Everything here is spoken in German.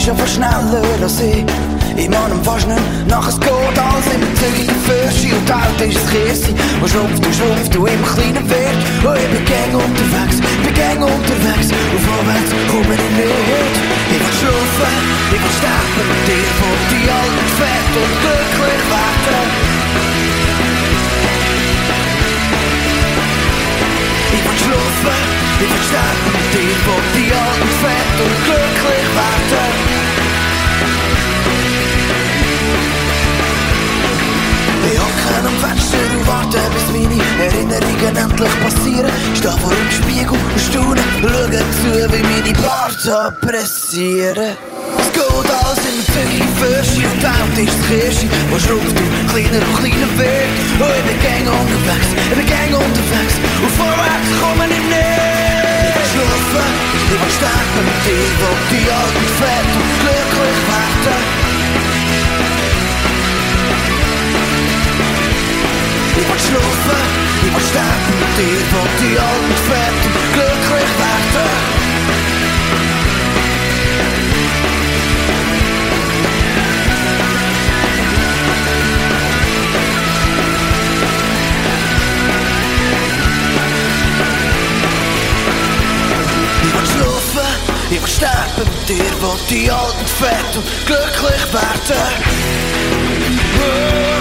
bist ja fast schneller als ich. Ich mag ihm fast nicht nach, es geht alles immer zügiger Fürschi und die Welt ist ein Kirsi, wo schrumpft und immer kleiner wird. Und ich bin gäng unterwegs und vorwärts komme ich nicht. Ich will schlafen, ich will sterben mit dir, von die alten fett und glücklich werden. Ich will schlafen, ich will sterben mit dir, von die alten fett und glücklich werden. Ich hocke am Fenster und warte, bis meine Erinnerungen endlich passieren. Steh vor dem Spiegel und staune, schaue zu, wie meine Barte pressieren. Es geht alles in der Züge Fürschi und die Welt ist die Kirsche, wo schrumpft und kleiner wird. Und ich bin gäng unterwegs und vorwärts komme ich nicht. Ich will schlafen, ich will sterben mit dir, wo die alten fett und glücklich werden. Ich will schlafen, ich will sterben mit dir, von die alten fett und glücklich werden. Ich will schlafen, ich will sterben mit dir, von die alten fett und glücklich werden.